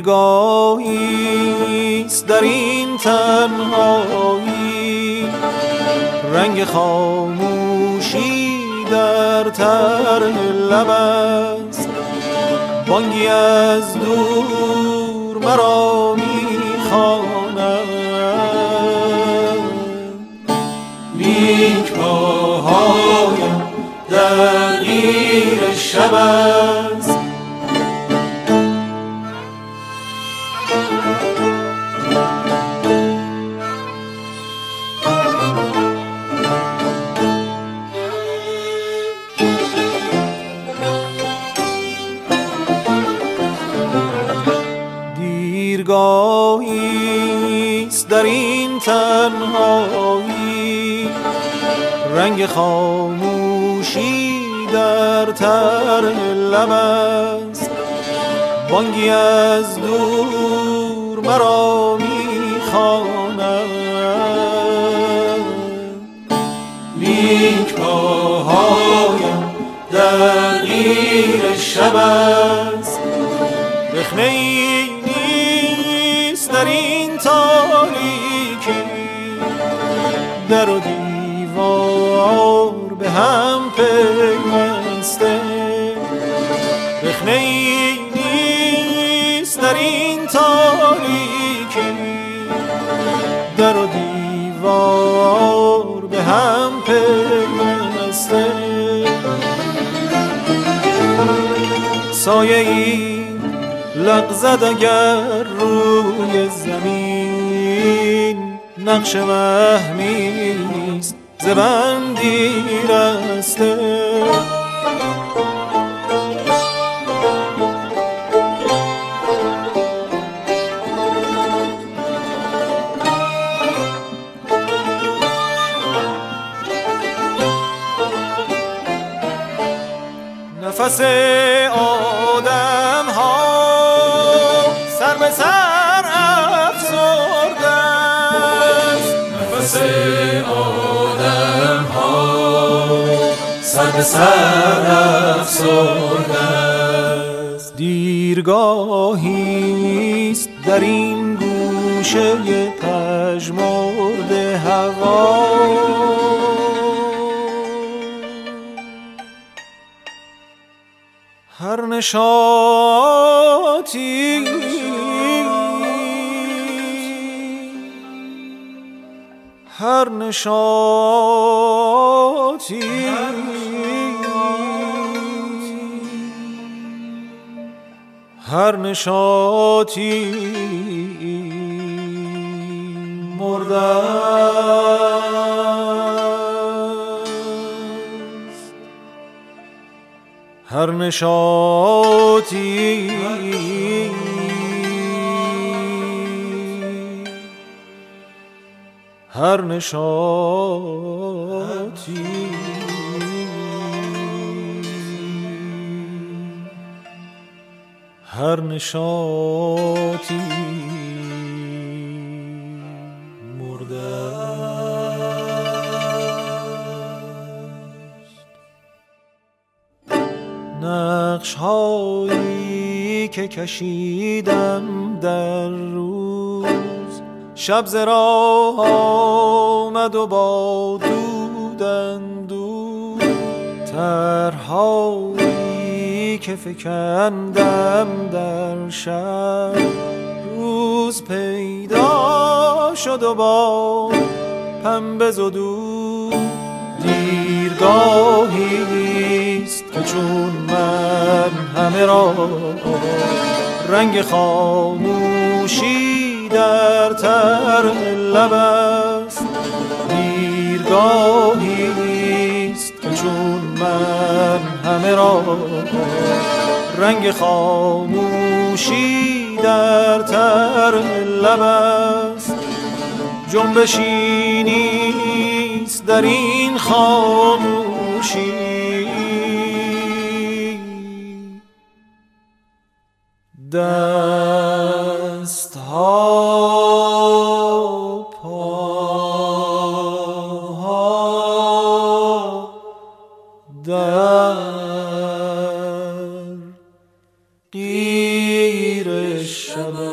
دیرگاهیست در این تنهایی، رنگ خاموشی در طرح لب است. بانگی از دور مرا می‌خواند، لیک پاهایم در قیر شب است. دیرگاهیست در این تنهایی، رنگ خاموشی در طرح لب است. بانگی از دور مرا می‌خواند، لیک پاهایم در قیر شب است. رخنه‌ای نیست در این تاریکی، در و دیوار به هم پیوسته. رخنه‌ای نیست در این تاریکی، در و دیوار به هم پیوسته. سایه‌ای لغزد اگر روی زمین، نقش وهمیست ز بندی رسته. نفس آدم ها سر به سر افسرده است. نفس آدم ها سر به سر افسرده است. دیرگاهیست در این گوشه پژمرده هوا، هر نشاطی هر نشاطی هر نشاطی مرده است. هر نشاطی هر نشاطی هر نشاطی مرده است. نقش هایی که کشیدم در روز، شب ز راه آمد و با دودندود. طرحهایی که فکندم در شب، روز پیدا شد و با پنبه زدود. دیرگاهیست که چون من همه را رنگ خاموشی در طرح لب است. دیرگاهیست که چون من همه را رنگ خاموشی در طرح لب است. جنبشی نیست در این خاموشی، دست‌ها پاها در قیر شب